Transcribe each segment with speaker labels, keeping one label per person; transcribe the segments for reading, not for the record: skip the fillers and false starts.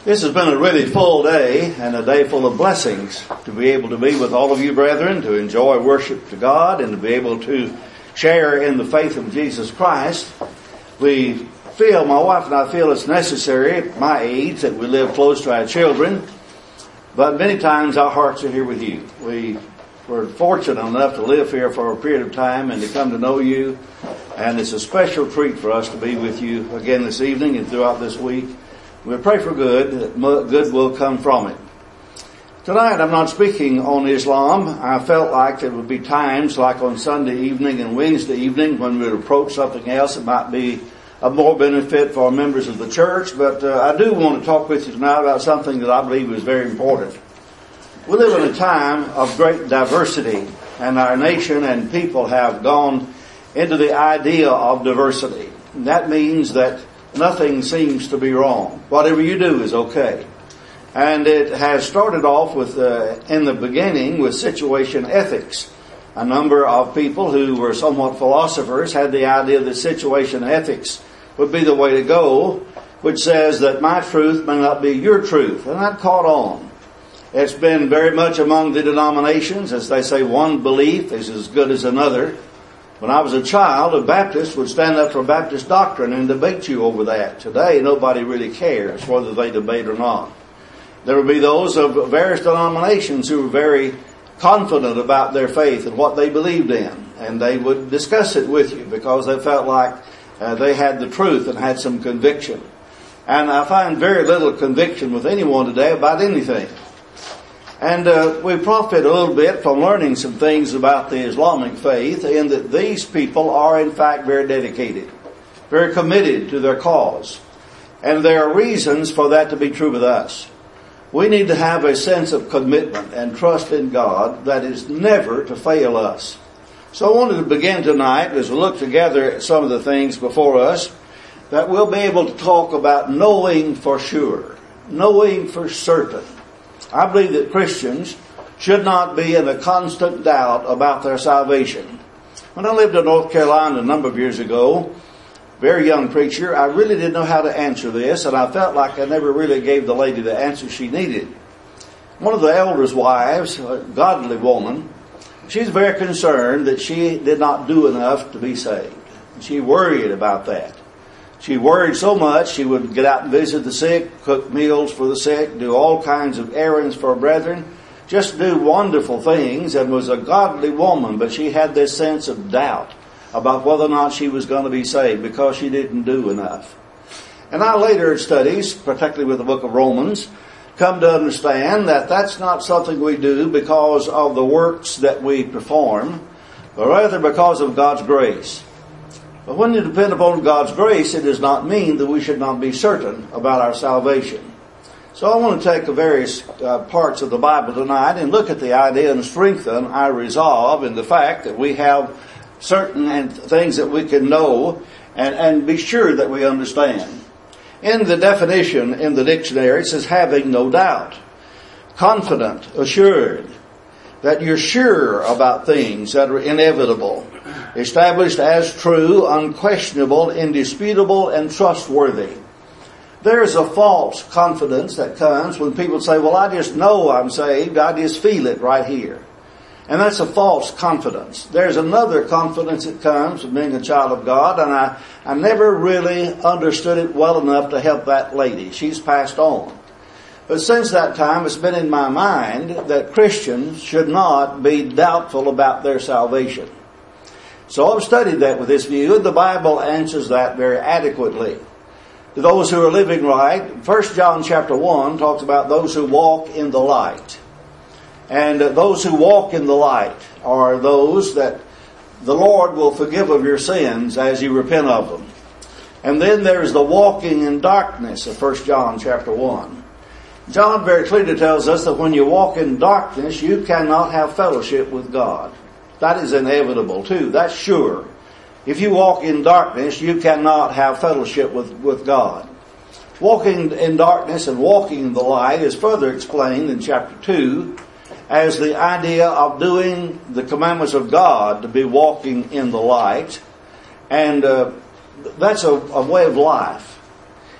Speaker 1: This has been a really full day and a day full of blessings to be able to be with all of you brethren, to enjoy worship to God and to be able to share in the faith of Jesus Christ. My wife and I feel it's necessary at my age that we live close to our children, but many times our hearts are here with you. We were fortunate enough to live here for a period of time and to come to know you, and it's a special treat for us to be with you again this evening and throughout this week. We pray for good, that good will come from it. Tonight I'm not speaking on Islam. I felt like there would be times like on Sunday evening and Wednesday evening when we would approach something else that might be of more benefit for members of the church, but I do want to talk with you tonight about something that I believe is very important. We live in a time of great diversity, and our nation and people have gone into the idea of diversity. And that means that nothing seems to be wrong. Whatever you do is okay. And it has started off with, in the beginning, with situation ethics. A number of people who were somewhat philosophers had the idea that situation ethics would be the way to go, which says that my truth may not be your truth. And that caught on. It's been very much among the denominations, as they say, one belief is as good as another. When I was a child, a Baptist would stand up for Baptist doctrine and debate you over that. Today, nobody really cares whether they debate or not. There will be those of various denominations who are very confident about their faith and what they believed in. And they would discuss it with you because they felt like they had the truth and had some conviction. And I find very little conviction with anyone today about anything. And we profit a little bit from learning some things about the Islamic faith in that these people are in fact very dedicated, very committed to their cause. And there are reasons for that to be true with us. We need to have a sense of commitment and trust in God that is never to fail us. So I wanted to begin tonight as we look together at some of the things before us that we'll be able to talk about knowing for sure, knowing for certain. I believe that Christians should not be in a constant doubt about their salvation. When I lived in North Carolina a number of years ago, very young preacher, I really didn't know how to answer this, and I felt like I never really gave the lady the answer she needed. One of the elders' wives, a godly woman, she's very concerned that she did not do enough to be saved. She worried about that. She worried so much she would get out and visit the sick, cook meals for the sick, do all kinds of errands for her brethren, just do wonderful things, and was a godly woman, but she had this sense of doubt about whether or not she was going to be saved because she didn't do enough. And I later in studies, particularly with the book of Romans, come to understand that that's not something we do because of the works that we perform, but rather because of God's grace. But when you depend upon God's grace, it does not mean that we should not be certain about our salvation. So I want to take the various parts of the Bible tonight and look at the idea and strengthen our resolve in the fact that we have certain things that we can know and be sure that we understand. In the definition in the dictionary, it says having no doubt, confident, assured, that you're sure about things that are inevitable, established as true, unquestionable, indisputable, and trustworthy. There's a false confidence that comes when people say, well, I just know I'm saved, I just feel it right here. And that's a false confidence. There's another confidence that comes from being a child of God, and I never really understood it well enough to help that lady. She's passed on. But since that time, it's been in my mind that Christians should not be doubtful about their salvation. So I've studied that with this view, and the Bible answers that very adequately. To those who are living right, 1 John chapter 1 talks about those who walk in the light. And those who walk in the light are those that the Lord will forgive of your sins as you repent of them. And then there's the walking in darkness of 1 John chapter 1. John very clearly tells us that when you walk in darkness, you cannot have fellowship with God. That is inevitable too. That's sure. If you walk in darkness, you cannot have fellowship with God. Walking in darkness and walking in the light is further explained in chapter 2 as the idea of doing the commandments of God to be walking in the light. And that's a way of life.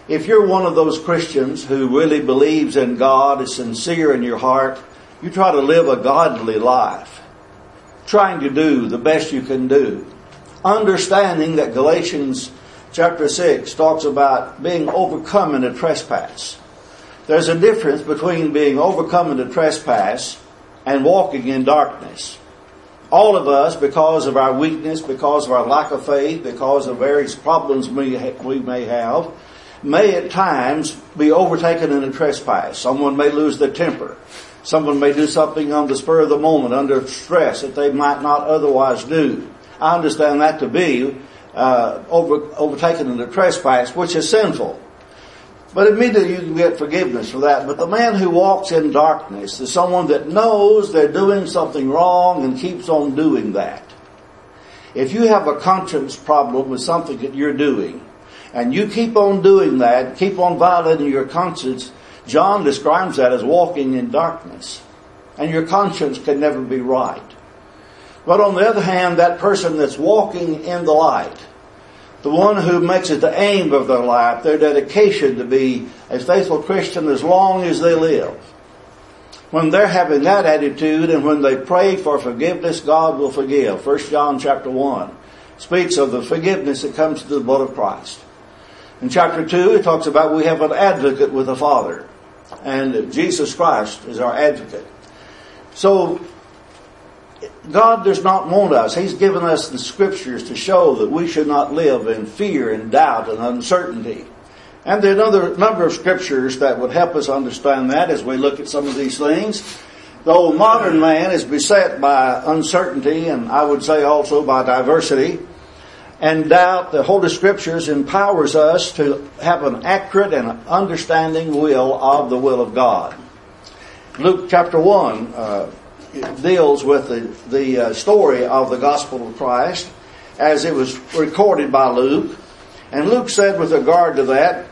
Speaker 1: If you're one of those Christians who really believes in God, is sincere in your heart, you try to live a godly life, trying to do the best you can do, understanding that Galatians chapter 6 talks about being overcome in a trespass. There's a difference between being overcome in a trespass and walking in darkness. All of us, because of our weakness, because of our lack of faith, because of various problems we may have, may at times be overtaken in a trespass. Someone may lose their temper. Someone may do something on the spur of the moment under stress that they might not otherwise do. I understand that to be overtaken in a trespass, which is sinful. But immediately you can get forgiveness for that. But the man who walks in darkness is someone that knows they're doing something wrong and keeps on doing that. If you have a conscience problem with something that you're doing, and you keep on doing that, keep on violating your conscience, John describes that as walking in darkness. And your conscience can never be right. But on the other hand, that person that's walking in the light, the one who makes it the aim of their life, their dedication to be a faithful Christian as long as they live, when they're having that attitude and when they pray for forgiveness, God will forgive. 1 John chapter 1 speaks of the forgiveness that comes through the blood of Christ. In chapter 2, it talks about we have an advocate with the Father. And Jesus Christ is our advocate. So, God does not want us. He's given us the Scriptures to show that we should not live in fear and doubt and uncertainty. And there are another number of Scriptures that would help us understand that as we look at some of these things. Though modern man is beset by uncertainty, and I would say also by diversity and doubt, the Holy Scriptures empowers us to have an accurate and understanding will of the will of God. Luke chapter 1 deals with the story of the gospel of Christ as it was recorded by Luke. And Luke said with regard to that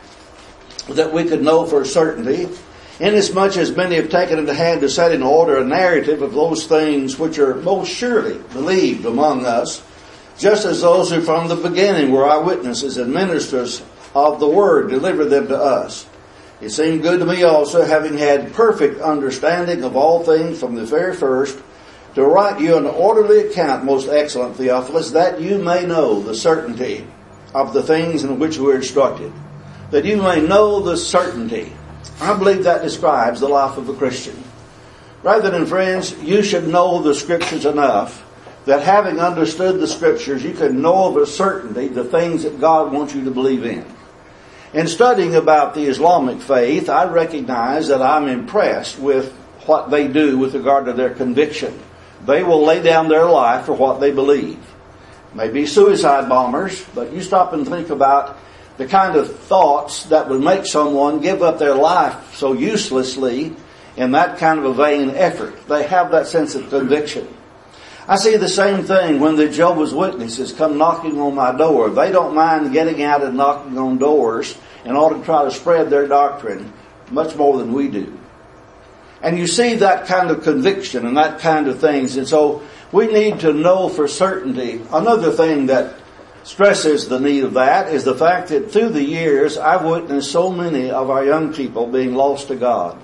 Speaker 1: we could know for certainty, inasmuch as many have taken into hand to set in order a narrative of those things which are most surely believed among us, just as those who from the beginning were eyewitnesses and ministers of the word delivered them to us. It seemed good to me also, having had perfect understanding of all things from the very first, to write you an orderly account, most excellent Theophilus, that you may know the certainty of the things in which we are instructed. That you may know the certainty. I believe that describes the life of a Christian. Rather than, friends, you should know the Scriptures enough that having understood the Scriptures, you can know of a certainty the things that God wants you to believe in. In studying about the Islamic faith, I recognize that I'm impressed with what they do with regard to their conviction. They will lay down their life for what they believe. Maybe suicide bombers, but you stop and think about the kind of thoughts that would make someone give up their life so uselessly in that kind of a vain effort. They have that sense of conviction. I see the same thing when the Jehovah's Witnesses come knocking on my door. They don't mind getting out and knocking on doors in order to try to spread their doctrine much more than we do. And you see that kind of conviction and that kind of things. And so we need to know for certainty. Another thing that stresses the need of that is the fact that through the years I've witnessed so many of our young people being lost to God.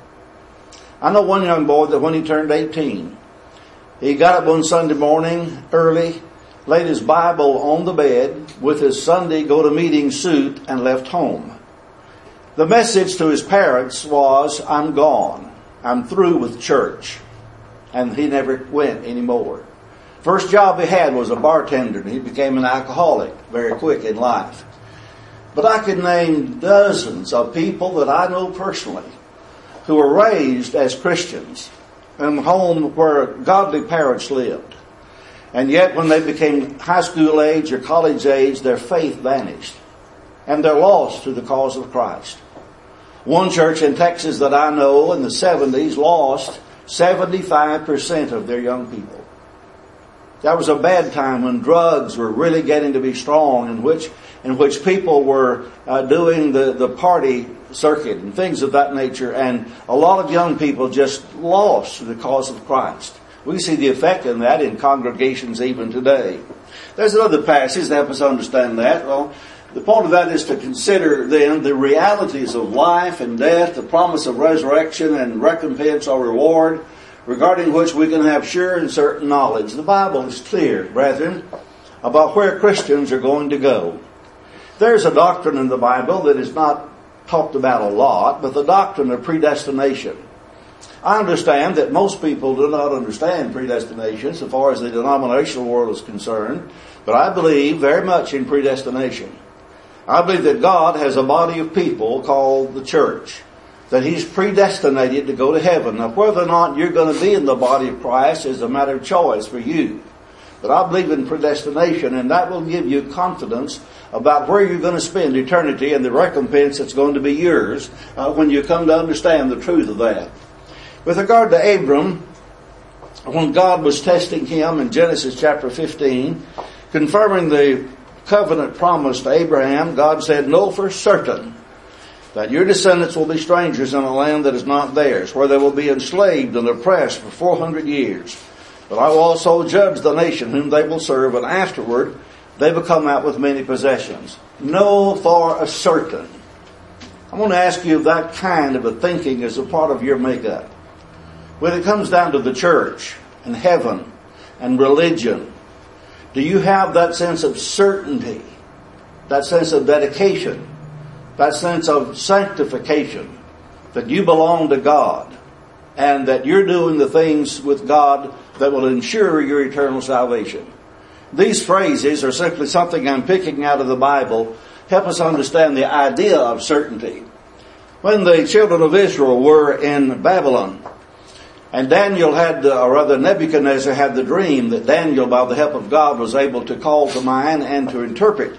Speaker 1: I know one young boy that when he turned 18, he got up one Sunday morning early, laid his Bible on the bed with his Sunday go-to-meeting suit and left home. The message to his parents was, I'm gone. I'm through with church. And he never went anymore. First job he had was a bartender, and he became an alcoholic very quick in life. But I could name dozens of people that I know personally who were raised as Christians in a home where godly parents lived. And yet when they became high school age or college age, their faith vanished. And they're lost to the cause of Christ. One church in Texas that I know in the 70s lost 75% of their young people. That was a bad time when drugs were really getting to be strong, in which people were doing the party circuit and things of that nature, and a lot of young people just lost to the cause of Christ. We see the effect of that in congregations even today. There's another passage that helps us understand that. Well, The point of that is to consider then the realities of life and death, the promise of resurrection and recompense or reward, regarding which we can have sure and certain knowledge. The Bible is clear, brethren, about where Christians are going to go. There's a doctrine in the Bible that is not talked about a lot, but the doctrine of predestination. I understand that most people do not understand predestination so far as the denominational world is concerned, but I believe very much in predestination. I believe that God has a body of people called the church, that He's predestinated to go to heaven. Now, whether or not you're going to be in the body of Christ is a matter of choice for you. But I believe in predestination, and that will give you confidence about where you're going to spend eternity and the recompense that's going to be yours when you come to understand the truth of that. With regard to Abram, when God was testing him in Genesis chapter 15, confirming the covenant promise to Abraham, God said, "Know for certain that your descendants will be strangers in a land that is not theirs, where they will be enslaved and oppressed for 400 years. But I will also judge the nation whom they will serve, and afterward they will come out with many possessions." Know for a certain. I want to ask you if that kind of a thinking is a part of your makeup. When it comes down to the church and heaven and religion, do you have that sense of certainty, that sense of dedication, that sense of sanctification, that you belong to God and that you're doing the things with God that will ensure your eternal salvation? These phrases are simply something I'm picking out of the Bible. Help us understand the idea of certainty. When the children of Israel were in Babylon, and Nebuchadnezzar had the dream that Daniel, by the help of God, was able to call to mind and to interpret.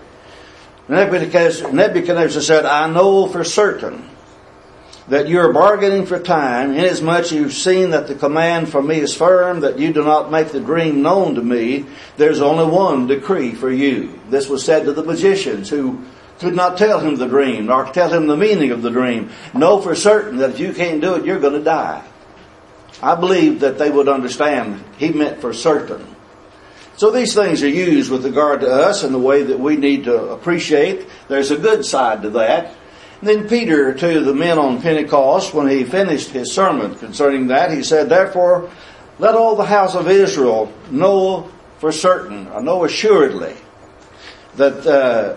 Speaker 1: Nebuchadnezzar said, "I know for certain that you're bargaining for time, inasmuch you've seen that the command from me is firm, that you do not make the dream known to me. There's only one decree for you." This was said to the magicians who could not tell him the dream or tell him the meaning of the dream. Know for certain that if you can't do it, you're going to die. I believe that they would understand he meant for certain. So these things are used with regard to us in the way that we need to appreciate. There's a good side to that. And then Peter, to the men on Pentecost, when he finished his sermon concerning that, he said, "Therefore, let all the house of Israel know for certain, or know assuredly, that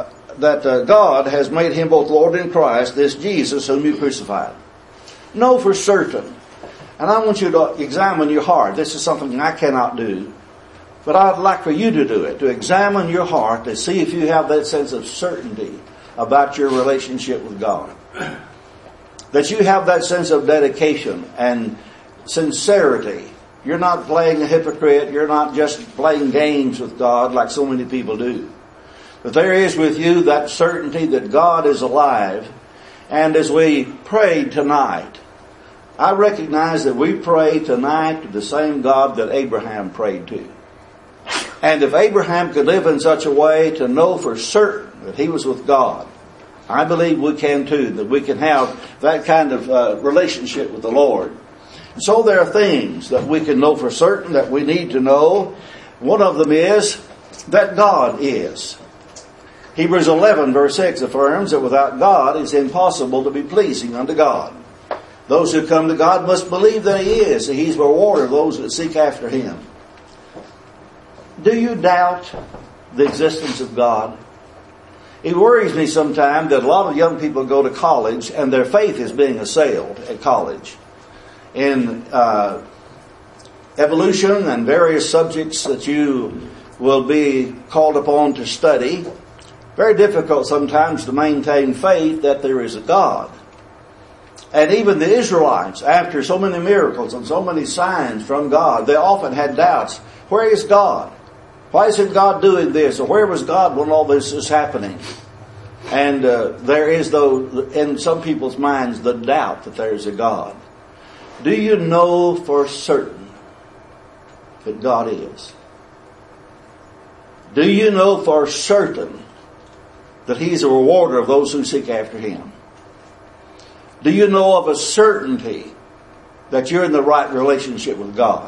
Speaker 1: God has made him both Lord and Christ, this Jesus whom you crucified." Know for certain. And I want you to examine your heart. This is something I cannot do, but I'd like for you to do it, to examine your heart to see if you have that sense of certainty about your relationship with God. That you have that sense of dedication and sincerity. You're not playing a hypocrite. You're not just playing games with God like so many people do. But there is with you that certainty that God is alive. And as we prayed tonight, I recognize that we pray tonight to the same God that Abraham prayed to. And if Abraham could live in such a way to know for certain that he was with God, I believe we can too, that we can have that kind of relationship with the Lord. And so there are things that we can know for certain that we need to know. One of them is that God is. Hebrews 11 verse 6 affirms that without God it's impossible to be pleasing unto God. Those who come to God must believe that He is, that He's a rewarder of those that seek after Him. Do you doubt the existence of God? It worries me sometimes that a lot of young people go to college and their faith is being assailed at college. In evolution and various subjects that you will be called upon to study, very difficult sometimes to maintain faith that there is a God. And even the Israelites, after so many miracles and so many signs from God, they often had doubts. Where is God? Why isn't God doing this? Or where was God when all this is happening? And there is, though, in some people's minds, the doubt that there is a God. Do you know for certain that God is? Do you know for certain that He's a rewarder of those who seek after Him? Do you know of a certainty that you're in the right relationship with God?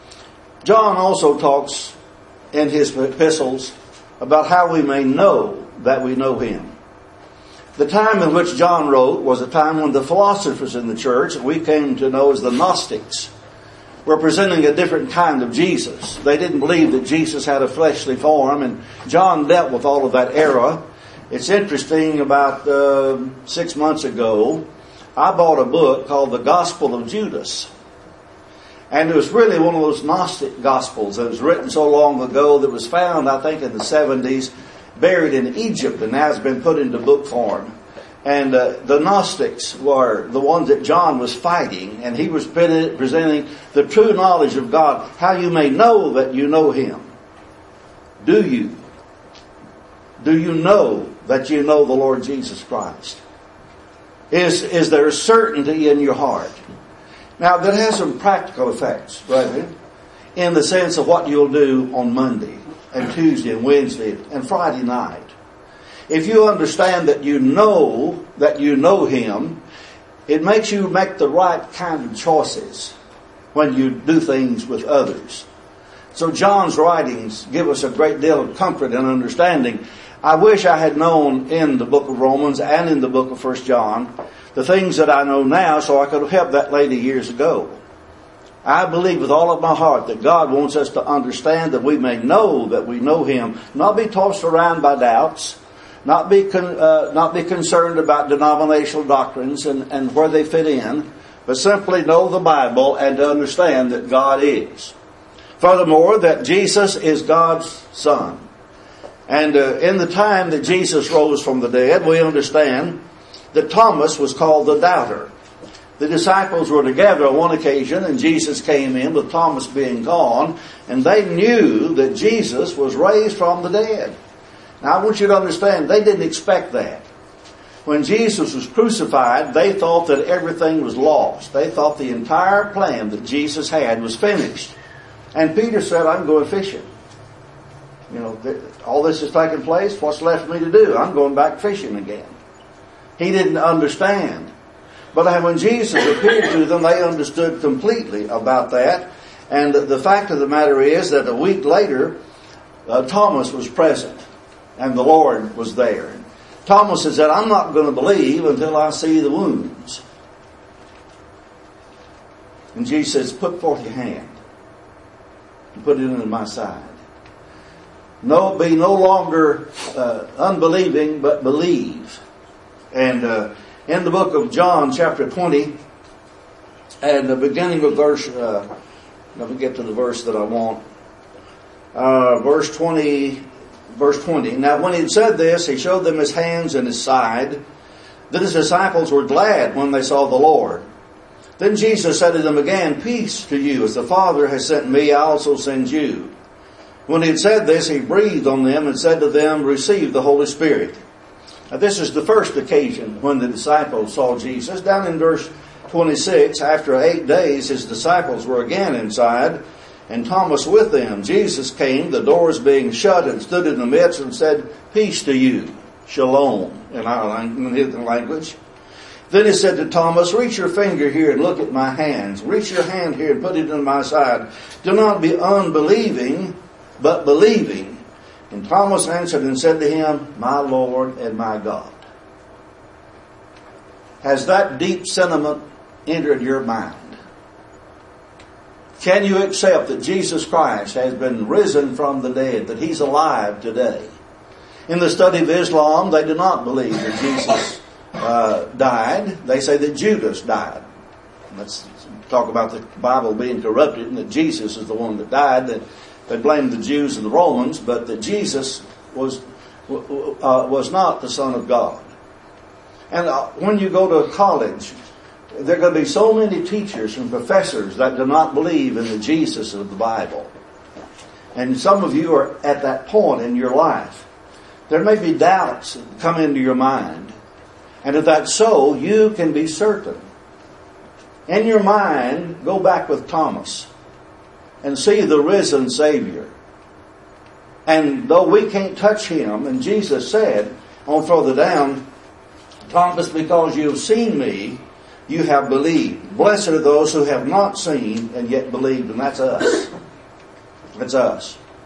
Speaker 1: John also talks in his epistles about how we may know that we know Him. The time in which John wrote was a time when the philosophers in the church, that we came to know as the Gnostics, were presenting a different kind of Jesus. They didn't believe that Jesus had a fleshly form, and John dealt with all of that era. It's interesting, about 6 months ago, I bought a book called The Gospel of Judas. And it was really one of those Gnostic Gospels that was written so long ago that was found, I think, in the 70s, buried in Egypt, and now has been put into book form. And the Gnostics were the ones that John was fighting, and he was presenting the true knowledge of God, how you may know that you know Him. Do you? Do you know that you know the Lord Jesus Christ? Is there certainty in your heart? Now, that has some practical effects, brethren, in the sense of what you'll do on Monday and Tuesday and Wednesday and Friday night. If you understand that you know Him, it makes you make the right kind of choices when you do things with others. So John's writings give us a great deal of comfort and understanding. I wish I had known in the book of Romans and in the book of 1 John the things that I know now, so I could have helped that lady years ago. I believe with all of my heart that God wants us to understand that we may know that we know Him, not be tossed around by doubts, not be concerned about denominational doctrines and where they fit in, but simply know the Bible and to understand that God is. Furthermore, that Jesus is God's Son. And in the time that Jesus rose from the dead, we understand that Thomas was called the doubter. The disciples were together on one occasion, and Jesus came in with Thomas being gone, and they knew that Jesus was raised from the dead. Now I want you to understand, they didn't expect that. When Jesus was crucified, they thought that everything was lost. They thought the entire plan that Jesus had was finished. And Peter said, I'm going fishing. You know, all this is taking place. What's left for me to do? I'm going back fishing again. He didn't understand. But when Jesus appeared to them, they understood completely about that. And the fact of the matter is that a week later, Thomas was present. And the Lord was there. Thomas had said, I'm not going to believe until I see the wounds. And Jesus says, put forth your hand and put it into my side. Be no longer unbelieving, but believe. And in the book of John, chapter 20, and the beginning of verse, let me get to the verse that I want. Verse 20. Now when he had said this, he showed them his hands and his side. Then his disciples were glad when they saw the Lord. Then Jesus said to them again, peace to you. As the Father has sent me, I also send you. When he had said this, he breathed on them and said to them, receive the Holy Spirit. Now this is the first occasion when the disciples saw Jesus. Down in verse 26, after 8 days, his disciples were again inside, and Thomas with them. Jesus came, the doors being shut, and stood in the midst and said, peace to you. Shalom, in our language. Then he said to Thomas, reach your finger here and look at my hands. Reach your hand here and put it in my side. Do not be unbelieving, but believing. And Thomas answered and said to him, my Lord and my God. Has that deep sentiment entered your mind? Can you accept that Jesus Christ has been risen from the dead, that He's alive today? In the study of Islam, they do not believe that Jesus died. They say that Judas died. Let's talk about the Bible being corrupted and that Jesus is the one that died. They blame the Jews and the Romans, but that Jesus was not the Son of God. And when you go to college, there are going to be so many teachers and professors that do not believe in the Jesus of the Bible. And some of you are at that point in your life. There may be doubts that come into your mind. And if that's so, you can be certain. In your mind, go back with Thomas and see the risen Savior. And though we can't touch Him, and Jesus said, on further down, Thomas, because you have seen me, you have believed. Blessed are those who have not seen and yet believed. And that's us. That's us.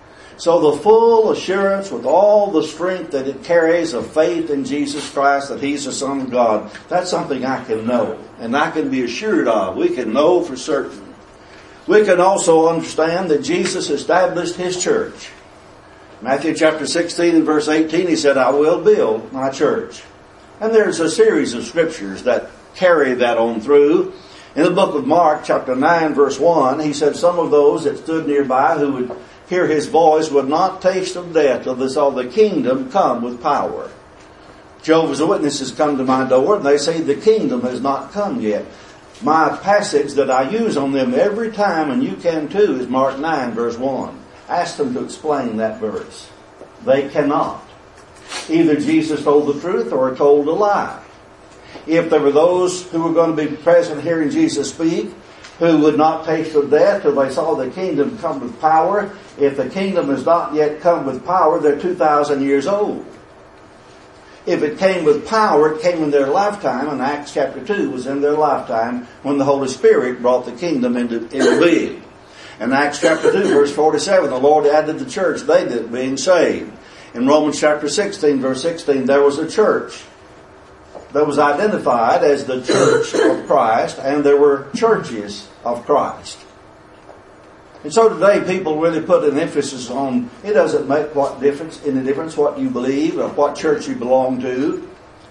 Speaker 1: So the full assurance with all the strength that it carries of faith in Jesus Christ, that He's the Son of God, that's something I can know and I can be assured of. We can know for certain. We can also understand that Jesus established His church. Matthew chapter 16 and verse 18, He said, I will build my church. And there's a series of scriptures that carry that on through. In the book of Mark chapter 9 verse 1, He said, some of those that stood nearby who would hear His voice would not taste of death till they saw the kingdom come with power. Jehovah's Witnesses come to my door and they say the kingdom has not come yet. My passage that I use on them every time, and you can too, is Mark 9 verse 1. Ask them to explain that verse. They cannot. Either Jesus told the truth or told a lie. If there were those who were going to be present hearing Jesus speak, who would not taste of death till they saw the kingdom come with power, if the kingdom has not yet come with power, they're 2,000 years old. If it came with power, it came in their lifetime, and Acts chapter 2 was in their lifetime when the Holy Spirit brought the kingdom into being. In Acts chapter 2 verse 47, the Lord added the church, they that being saved. In Romans chapter 16 verse 16, there was a church that was identified as the church of Christ, and there were churches of Christ. And so today people really put an emphasis on, it doesn't make any difference what you believe or what church you belong to.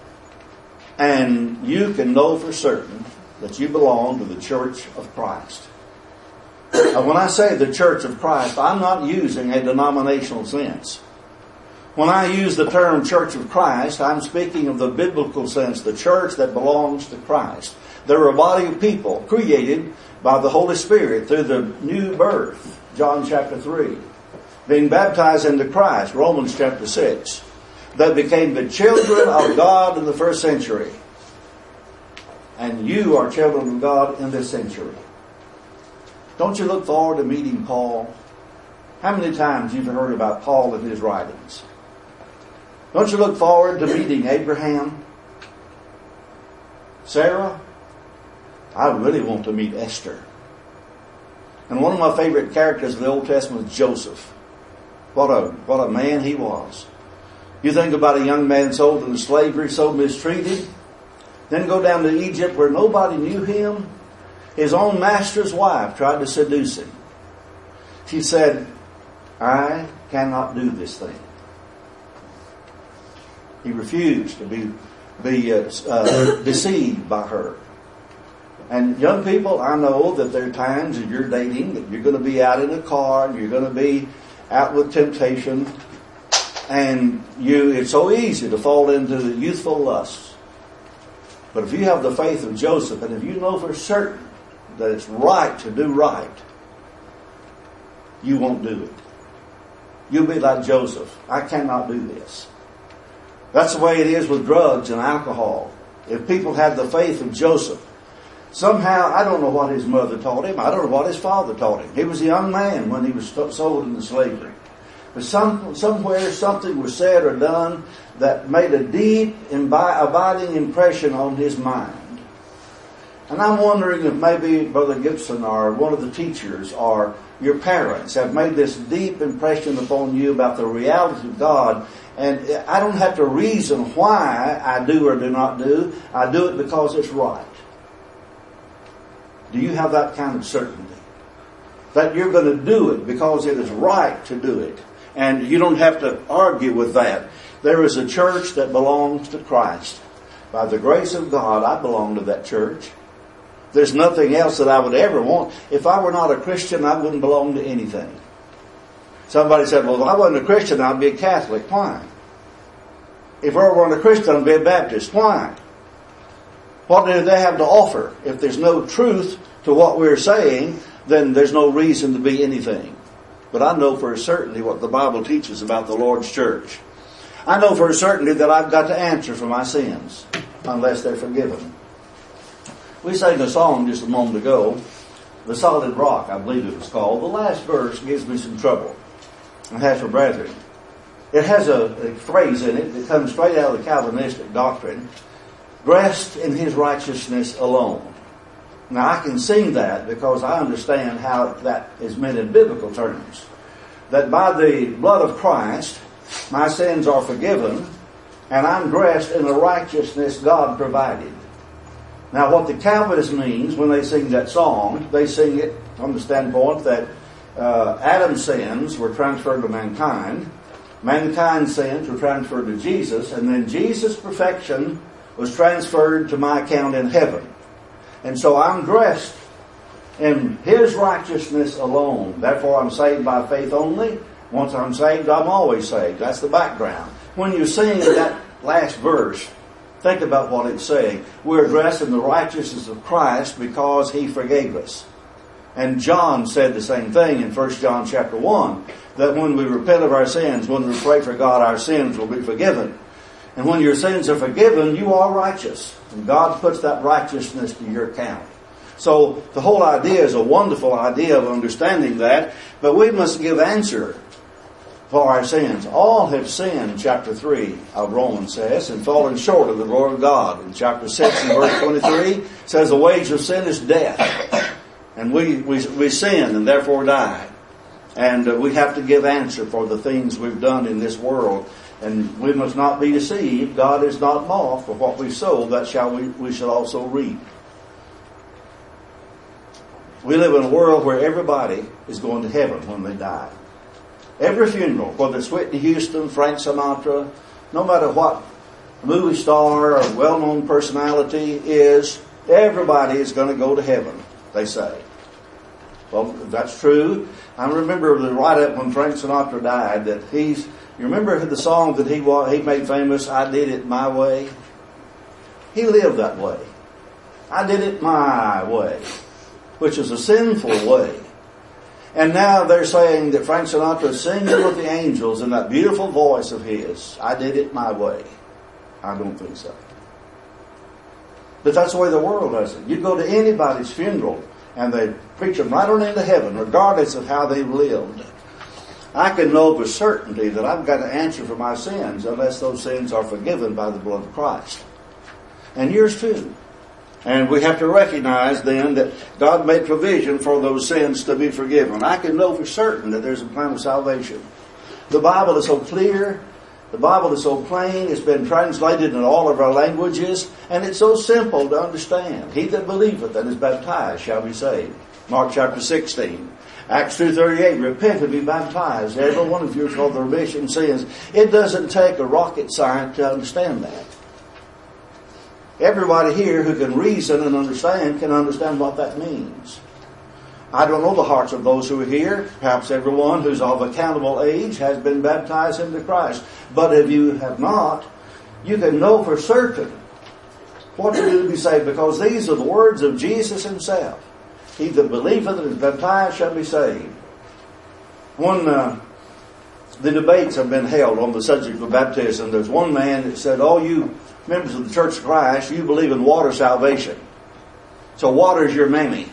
Speaker 1: And you can know for certain that you belong to the church of Christ. Now, when I say the church of Christ, I'm not using a denominational sense. When I use the term church of Christ, I'm speaking of the biblical sense, the church that belongs to Christ. They're a body of people created by the Holy Spirit through the new birth, John chapter 3. Being baptized into Christ, Romans chapter 6. They became the children of God in the first century. And you are children of God in this century. Don't you look forward to meeting Paul? How many times you've heard about Paul and his writings? Don't you look forward to meeting Abraham? Sarah? I really want to meet Esther. And one of my favorite characters of the Old Testament is Joseph. What a man he was. You think about a young man sold into slavery, so mistreated. Then go down to Egypt where nobody knew him. His own master's wife tried to seduce him. She said, I cannot do this thing. He refused to be deceived by her. And young people, I know that there are times that you're dating, that you're going to be out in a car, and you're going to be out with temptation, and it's so easy to fall into the youthful lusts. But if you have the faith of Joseph, and if you know for certain that it's right to do right, you won't do it. You'll be like Joseph. I cannot do this. That's the way it is with drugs and alcohol. If people had the faith of Joseph, somehow, I don't know what his mother taught him. I don't know what his father taught him. He was a young man when he was sold into slavery. But somewhere something was said or done that made a deep, abiding impression on his mind. And I'm wondering if maybe Brother Gibson or one of the teachers or your parents have made this deep impression upon you about the reality of God. And I don't have to reason why I do or do not do. I do it because it's right. Do you have that kind of certainty? That you're going to do it because it is right to do it. And you don't have to argue with that. There is a church that belongs to Christ. By the grace of God, I belong to that church. There's nothing else that I would ever want. If I were not a Christian, I wouldn't belong to anything. Somebody said, well, if I wasn't a Christian, I'd be a Catholic. Why? If I weren't a Christian, I'd be a Baptist. Why? What do they have to offer? If there's no truth to what we're saying, then there's no reason to be anything. But I know for a certainty what the Bible teaches about the Lord's church. I know for a certainty that I've got to answer for my sins unless they're forgiven. We sang a song just a moment ago, The Solid Rock, I believe it was called. The last verse gives me some trouble. It has for brethren. It has a phrase in it that comes straight out of the Calvinistic doctrine, rest in His righteousness alone. Now I can sing that because I understand how that is meant in biblical terms. that by the blood of Christ, my sins are forgiven, and I'm dressed in the righteousness God provided. Now, what the Calvinists means when they sing that song, they sing it from the standpoint that Adam's sins were transferred to mankind, mankind's sins were transferred to Jesus, and then Jesus' perfection was transferred to my account in heaven. And so I'm dressed in His righteousness alone. Therefore, I'm saved by faith only. Once I'm saved, I'm always saved. That's the background. When you sing that last verse, think about what it's saying. We're dressed in the righteousness of Christ because He forgave us. And John said the same thing in 1 John chapter 1, that when we repent of our sins, when we pray for God, our sins will be forgiven. And when your sins are forgiven, you are righteous. And God puts that righteousness to your account. So the whole idea is a wonderful idea of understanding that, but we must give answer for our sins. All have sinned, chapter 3 of Romans says, and fallen short of the glory of God. In chapter 6 and verse 23 says the wage of sin is death. And we sin and therefore die. And we have to give answer for the things we've done in this world. And we must not be deceived. God is not mocked, for what we sow, that we shall also reap. We live in a world where everybody is going to heaven when they die. Every funeral, whether it's Whitney Houston, Frank Sinatra, no matter what movie star or well-known personality is, everybody is going to go to heaven, they say. Well, that's true. I remember the write-up when Frank Sinatra died that you remember the song that he made famous, I Did It My Way? He lived that way. I did it my way, which is a sinful way. And now they're saying that Frank Sinatra is singing with the angels in that beautiful voice of his. I did it my way. I don't think so. But that's the way the world does it. You go to anybody's funeral and they preach them right on into heaven, regardless of how they've lived. I can know for certainty that I've got to answer for my sins unless those sins are forgiven by the blood of Christ. And yours too. And we have to recognize then that God made provision for those sins to be forgiven. I can know for certain that there's a plan of salvation. The Bible is so clear. The Bible is so plain. It's been translated in all of our languages. And it's so simple to understand. He that believeth and is baptized shall be saved. Mark chapter 16. Acts 2:38, repent and be baptized. Every one of you is called the remission of sins. It doesn't take a rocket science to understand that. Everybody here who can reason and understand can understand what that means. I don't know the hearts of those who are here. Perhaps everyone who's of accountable age has been baptized into Christ. But if you have not, you can know for certain what to do to be saved, because these are the words of Jesus Himself. He that believeth and is baptized shall be saved. When the debates have been held on the subject of baptism, there's one man that said, "Oh, you members of the Church of Christ, you believe in water salvation. So water is your mammy.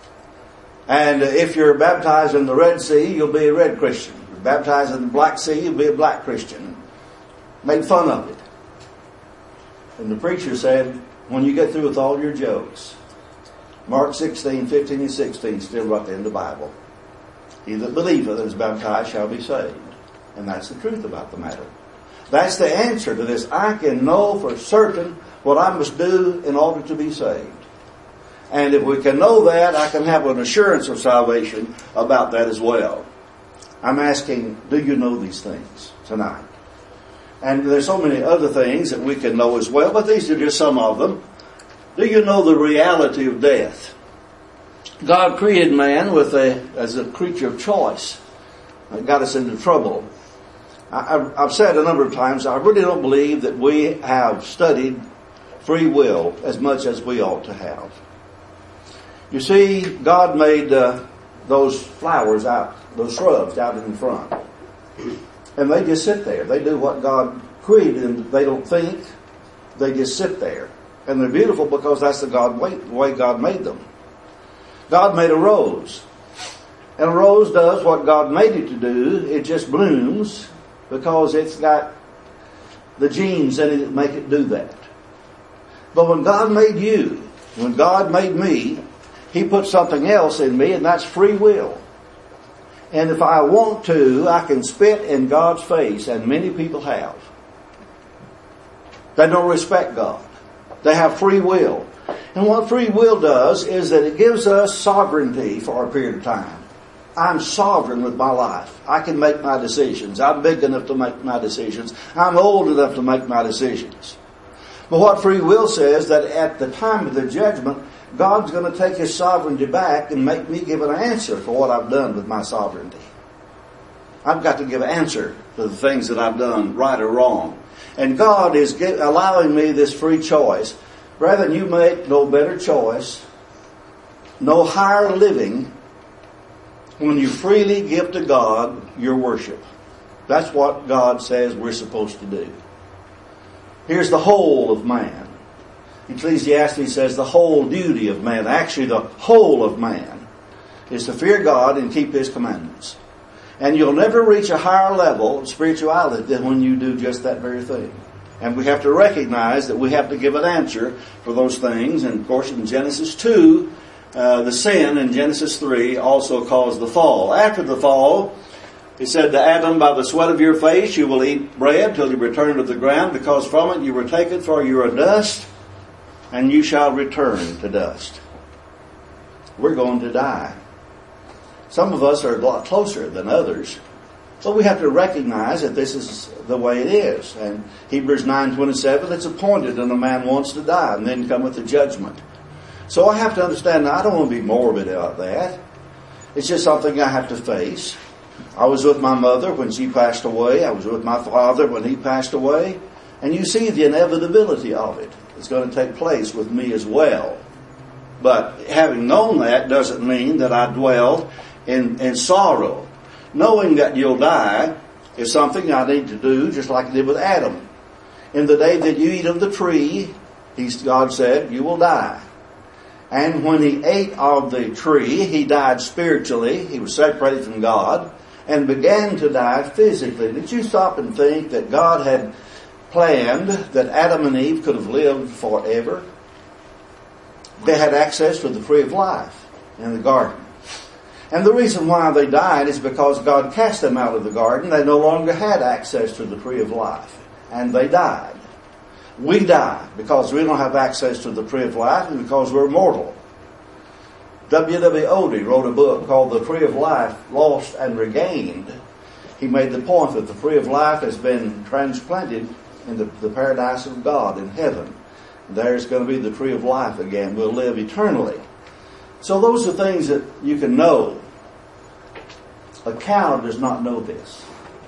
Speaker 1: And if you're baptized in the Red Sea, you'll be a red Christian. If you're baptized in the Black Sea, you'll be a black Christian." Made fun of it. And the preacher said, when you get through with all your jokes, Mark 16, 15 and 16, still right there in the Bible. He that believeth and is baptized shall be saved. And that's the truth about the matter. That's the answer to this. I can know for certain what I must do in order to be saved. And if we can know that, I can have an assurance of salvation about that as well. I'm asking, do you know these things tonight? And there's so many other things that we can know as well, but these are just some of them. Do you know the reality of death? God created man as a creature of choice. It got us into trouble. I've said a number of times, I really don't believe that we have studied free will as much as we ought to have. You see, God made those flowers out, those shrubs out in front. And they just sit there. They do what God created them. They don't think. They just sit there. And they're beautiful because that's the way God made them. God made a rose. And a rose does what God made it to do. It just blooms because it's got the genes in it that make it do that. But when God made you, when God made me, He put something else in me, and that's free will. And if I want to, I can spit in God's face, and many people have. They don't respect God. They have free will. And what free will does is that it gives us sovereignty for a period of time. I'm sovereign with my life. I can make my decisions. I'm big enough to make my decisions. I'm old enough to make my decisions. But what free will says that at the time of the judgment, God's going to take His sovereignty back and make me give an answer for what I've done with my sovereignty. I've got to give an answer to the things that I've done, right or wrong. And God is allowing me this free choice. Brethren, you make no better choice, no higher living, when you freely give to God your worship. That's what God says we're supposed to do. Here's the whole of man. Ecclesiastes says the whole duty of man, actually the whole of man, is to fear God and keep His commandments. And you'll never reach a higher level of spirituality than when you do just that very thing. And we have to recognize that we have to give an answer for those things. And of course in Genesis 2, the sin in Genesis 3 also caused the fall. After the fall, He said to Adam, by the sweat of your face you will eat bread till you return to the ground, because from it you were taken, for you are dust, and you shall return to dust. We're going to die. Some of us are a lot closer than others. But we have to recognize that this is the way it is. And Hebrews 9:27, it's appointed and a man wants to die, and then cometh the judgment. So I have to understand, I don't want to be morbid about that. It's just something I have to face. I was with my mother when she passed away. I was with my father when he passed away. And you see the inevitability of it. It's going to take place with me as well. But having known that doesn't mean that I dwell in sorrow. Knowing that you'll die is something I need to do, just like I did with Adam. In the day that you eat of the tree, God said, you will die. And when he ate of the tree, he died spiritually. He was separated from God and began to die physically. Did you stop and think that God had planned that Adam and Eve could have lived forever? They had access to the tree of life in the garden. And the reason why they died is because God cast them out of the garden. They no longer had access to the tree of life. And they died. We die because we don't have access to the tree of life and because we're mortal. W.W. Odie wrote a book called The Tree of Life, Lost and Regained. He made the point that the tree of life has been transplanted in the paradise of God in heaven. There's going to be the tree of life again. We'll live eternally. So those are things that you can know. A cow does not know this.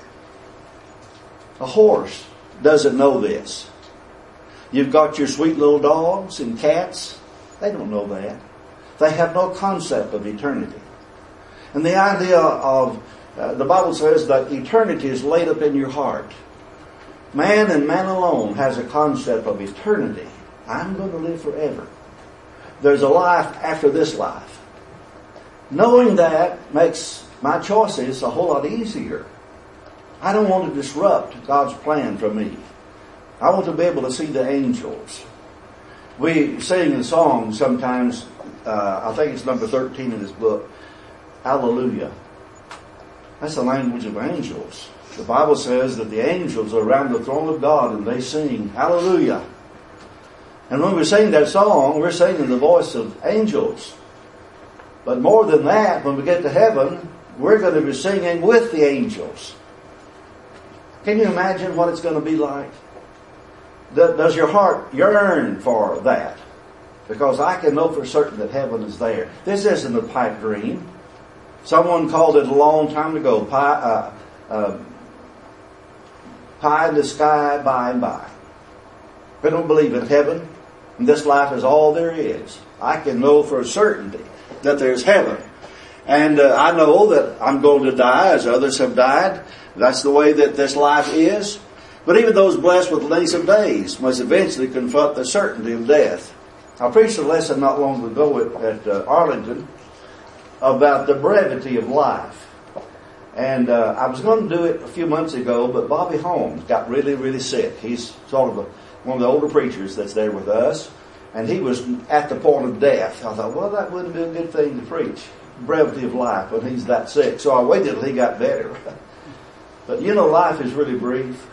Speaker 1: A horse doesn't know this. You've got your sweet little dogs and cats. They don't know that. They have no concept of eternity. And the idea of, the Bible says that eternity is laid up in your heart. Man and man alone has a concept of eternity. I'm going to live forever. There's a life after this life. Knowing that makes my choices a whole lot easier. I don't want to disrupt God's plan for me. I want to be able to see the angels. We sing the song sometimes, I think it's number 13 in this book, Hallelujah. That's the language of angels. The Bible says that the angels are around the throne of God and they sing Hallelujah. And when we sing that song, we're singing the voice of angels. But more than that, when we get to heaven, we're going to be singing with the angels. Can you imagine what it's going to be like? Does your heart yearn for that? Because I can know for certain that heaven is there. This isn't a pipe dream. Someone called it a long time ago, pie in the sky by and by. If I don't believe in heaven, and this life is all there is, I can know for certainty that there's heaven. And I know that I'm going to die as others have died. That's the way that this life is. But even those blessed with length of days must eventually confront the certainty of death. I preached a lesson not long ago at Arlington about the brevity of life. And I was going to do it a few months ago, but Bobby Holmes got really, really sick. He's sort of one of the older preachers that's there with us. And he was at the point of death. I thought, well, that wouldn't be a good thing to preach. brevity of life when he's that sick. So I waited till he got better. But you know, life is really brief.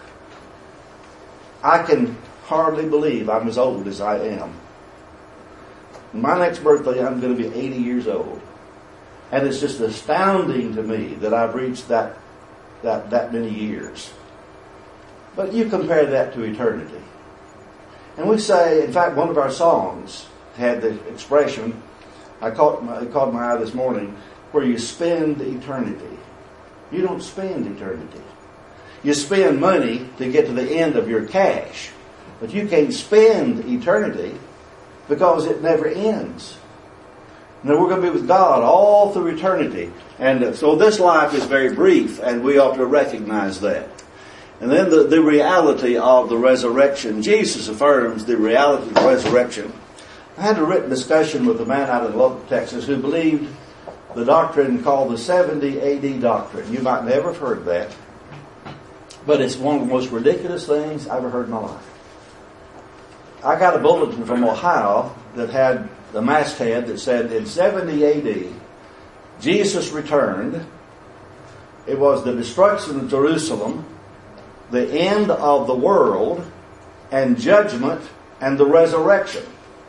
Speaker 1: I can hardly believe I'm as old as I am. My next birthday, I'm going to be 80 years old. And it's just astounding to me that I've reached that many years. But you compare that to eternity. And we say, in fact, one of our songs had the expression, it caught my eye this morning, where you spend eternity. You don't spend eternity. You spend money to get to the end of your cash. But you can't spend eternity because it never ends. Now we're going to be with God all through eternity. And so this life is very brief, and we ought to recognize that. And then the reality of the resurrection. Jesus affirms the reality of the resurrection. I had a written discussion with a man out in Lubbock, Texas, who believed the doctrine called the 70 AD doctrine. You might never have heard that. But it's one of the most ridiculous things I've ever heard in my life. I got a bulletin from Ohio that had the masthead that said in 70 AD, Jesus returned. It was the destruction of Jerusalem, the end of the world, and judgment, and the resurrection.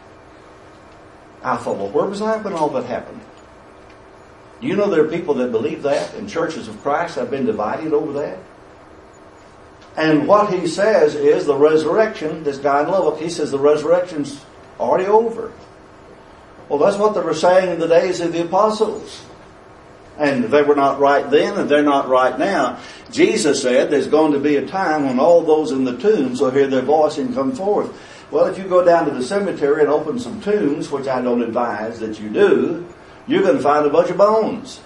Speaker 1: I thought, well, where was I when all that happened? Do you know there are people that believe that, and churches of Christ have been divided over that? And what he says is the resurrection, this guy in Lubbock, he says the resurrection's already over. Well, that's what they were saying in the days of the apostles. And they were not right then, and they're not right now. Jesus said there's going to be a time when all those in the tombs will hear their voice and come forth. Well, if you go down to the cemetery and open some tombs, which I don't advise that you do, you're going to find a bunch of bones.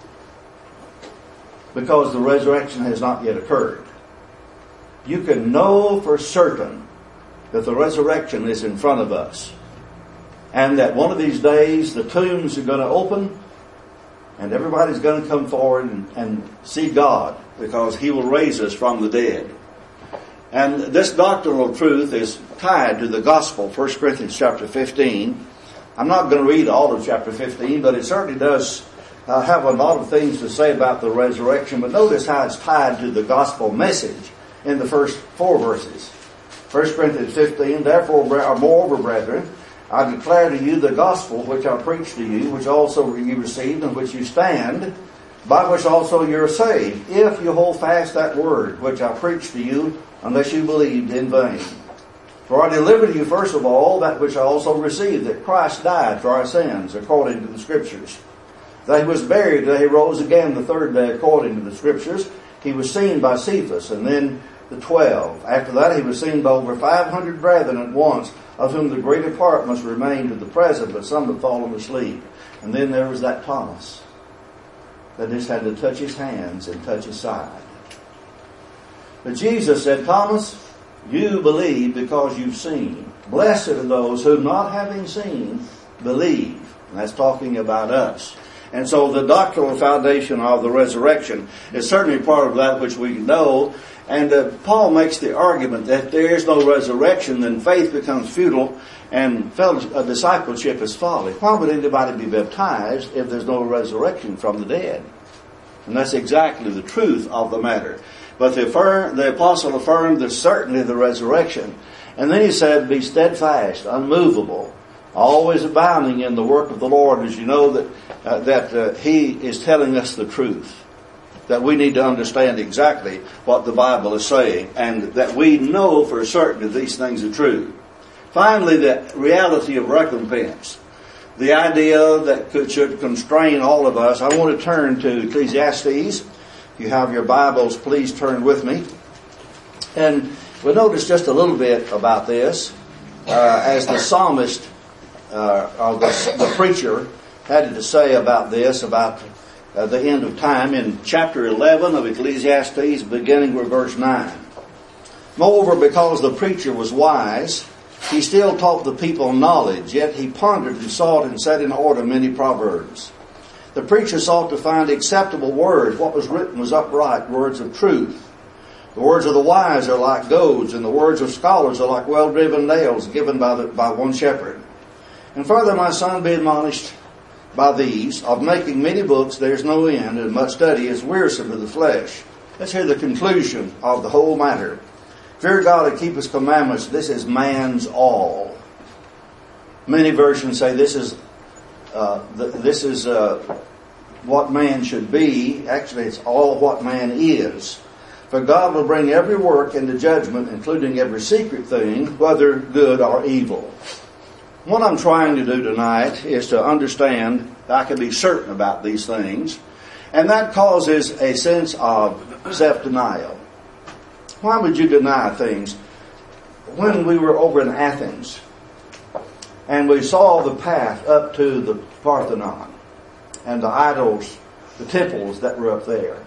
Speaker 1: Because the resurrection has not yet occurred. You can know for certain that the resurrection is in front of us. And that one of these days the tombs are going to open and everybody's going to come forward and see God, because He will raise us from the dead. And this doctrinal truth is tied to the gospel, 1 Corinthians chapter 15. I'm not going to read all of chapter 15, but it certainly does have a lot of things to say about the resurrection. But notice how it's tied to the gospel message in the first 4 verses. 1 Corinthians 15, therefore, moreover, brethren, I declare to you the gospel which I preached to you, which also you received, and which you stand, by which also you are saved, if you hold fast that word which I preached to you, unless you believed in vain. For I delivered to you first of all that which I also received, that Christ died for our sins, according to the Scriptures. That He was buried, that He rose again the 3rd day, according to the Scriptures. He was seen by Cephas, and then the 12. After that He was seen by over 500 brethren at once, of whom the greater part must remain to the present, but some have fallen asleep. And then there was that Thomas, that just had to touch his hands and touch his side. But Jesus said, Thomas, you believe because you've seen. Blessed are those who, not having seen, believe. And that's talking about us. And so the doctrinal foundation of the resurrection is certainly part of that which we know. And Paul makes the argument that if there is no resurrection, then faith becomes futile and discipleship is folly. Why would anybody be baptized if there's no resurrection from the dead? And that's exactly the truth of the matter. But the apostle affirmed the certainty of the resurrection. And then he said, be steadfast, unmovable, always abounding in the work of the Lord, as you know that He is telling us the truth. That we need to understand exactly what the Bible is saying, and that we know for certain that these things are true. Finally, the reality of recompense. The idea that should constrain all of us. I want to turn to Ecclesiastes. If you have your Bibles, please turn with me. And we'll notice just a little bit about this. As the psalmist, or the preacher, had to say about this, about the end of time, in chapter 11 of Ecclesiastes, beginning with verse 9. Moreover, because the preacher was wise, he still taught the people knowledge, yet he pondered and sought and set in order many proverbs. The preacher sought to find acceptable words. What was written was upright, words of truth. The words of the wise are like goads, and the words of scholars are like well-driven nails given by one shepherd. And further, my son, be admonished, by these, of making many books there is no end, and much study is wearisome to the flesh. Let's hear the conclusion of the whole matter. Fear God and keep His commandments. This is man's all. Many versions say this is what man should be. Actually, it's all what man is. For God will bring every work into judgment, including every secret thing, whether good or evil. What I'm trying to do tonight is to understand that I can be certain about these things, and that causes a sense of self-denial. Why would you deny things? When we were over in Athens, and we saw the path up to the Parthenon, and the idols, the temples that were up there,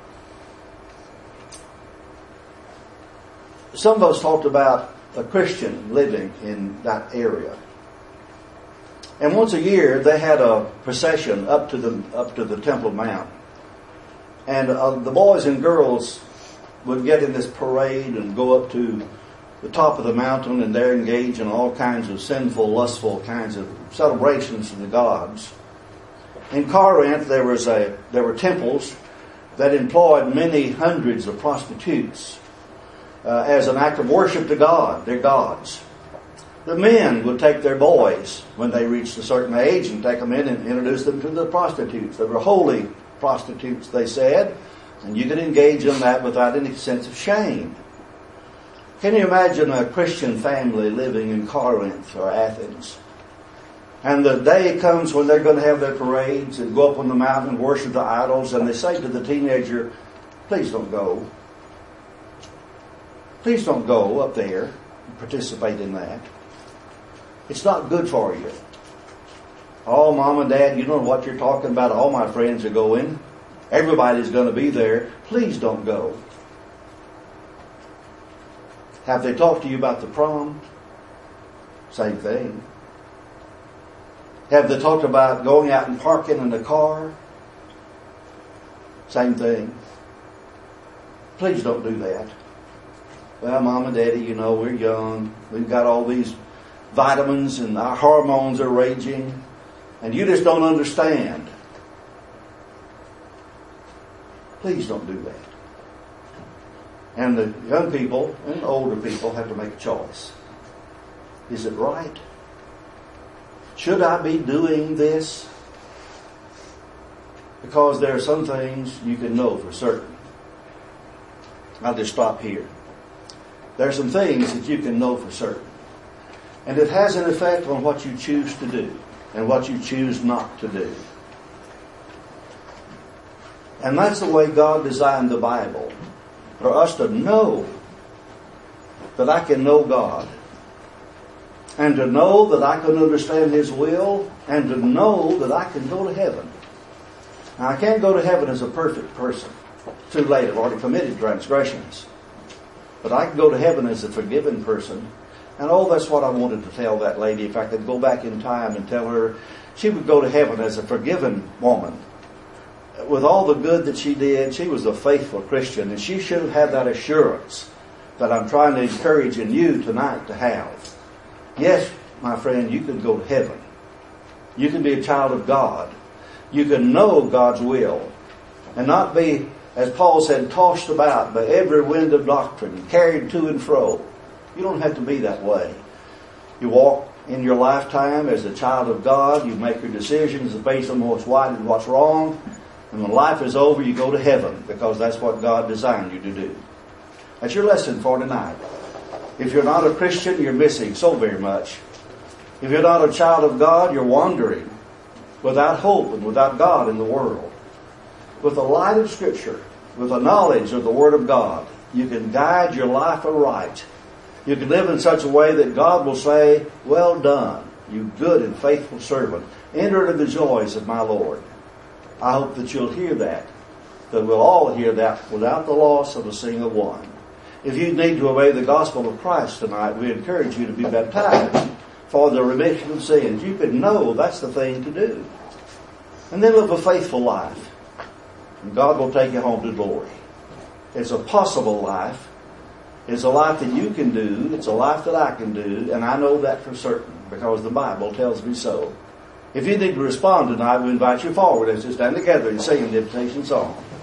Speaker 1: some of us talked about a Christian living in that area. And once a year they had a procession up to the Temple Mount. And the boys and girls would get in this parade and go up to the top of the mountain, and they're engaged in all kinds of sinful, lustful kinds of celebrations to the gods. In Corinth there were temples that employed many hundreds of prostitutes as an act of worship to God, their gods. The men would take their boys when they reached a certain age and take them in and introduce them to the prostitutes. They were holy prostitutes, they said, and you could engage in that without any sense of shame. Can you imagine a Christian family living in Corinth or Athens? And the day comes when they're going to have their parades and go up on the mountain and worship the idols, and they say to the teenager, please don't go. Please don't go up there and participate in that. It's not good for you. Oh, Mom and Dad, you know what you're talking about. All my friends are going. Everybody's going to be there. Please don't go. Have they talked to you about the prom? Same thing. Have they talked about going out and parking in the car? Same thing. Please don't do that. Well, Mom and Daddy, you know, we're young. We've got all these vitamins and our hormones are raging. And you just don't understand. Please don't do that. And the young people and the older people have to make a choice. Is it right? Should I be doing this? Because there are some things you can know for certain. I'll just stop here. There are some things that you can know for certain. And it has an effect on what you choose to do and what you choose not to do. And that's the way God designed the Bible. For us to know that I can know God. And to know that I can understand His will. And to know that I can go to heaven. Now, I can't go to heaven as a perfect person. Too late, I've already committed transgressions. But I can go to heaven as a forgiven person. And that's what I wanted to tell that lady. If I could go back in time and tell her, she would go to heaven as a forgiven woman. With all the good that she did, she was a faithful Christian. And she should have had that assurance that I'm trying to encourage in you tonight to have. Yes, my friend, you can go to heaven. You can be a child of God. You can know God's will. And not be, as Paul said, tossed about by every wind of doctrine, carried to and fro. You don't have to be that way. You walk in your lifetime as a child of God. You make your decisions based on what's right and what's wrong. And when life is over, you go to heaven because that's what God designed you to do. That's your lesson for tonight. If you're not a Christian, you're missing so very much. If you're not a child of God, you're wandering without hope and without God in the world. With the light of Scripture, with the knowledge of the Word of God, you can guide your life aright. You can live in such a way that God will say, well done, you good and faithful servant. Enter into the joys of my Lord. I hope that you'll hear that we'll all hear that without the loss of a single one. If you need to obey the gospel of Christ tonight, we encourage you to be baptized for the remission of sins. You can know that's the thing to do. And then live a faithful life. And God will take you home to glory. It's a possible life. It's a life that you can do. It's a life that I can do. And I know that for certain because the Bible tells me so. If you need to respond tonight, we invite you forward as we stand together and sing an invitation song.